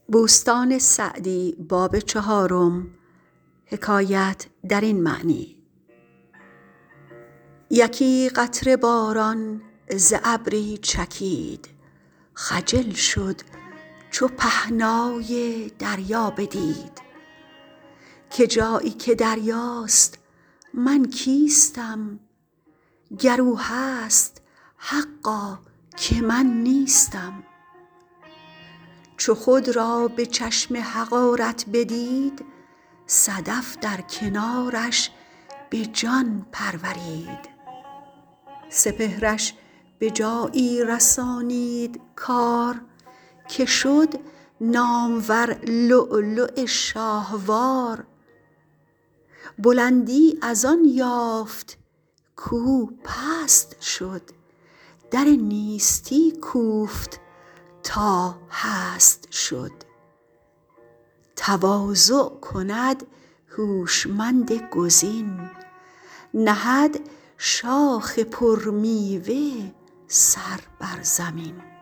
یکی قطره باران ز ابری چکید، خجل شد چو پهنای دریا بدید. که جایی که دریاست من کیستم؟ گر او هست حقا که من نیستم. چو خود را به چشم حقارت بدید، صدف در کنارش به جان پرورید. سپهرش به جایی رسانید کار، که شد نامور لؤلؤ شاهوار. بلندی از آن یافت کاو پست شد، در نیستی کوفت تا هست شد. تواضع کند هوشمند گزین، نهد شاخ پر میوه سر بر زمین.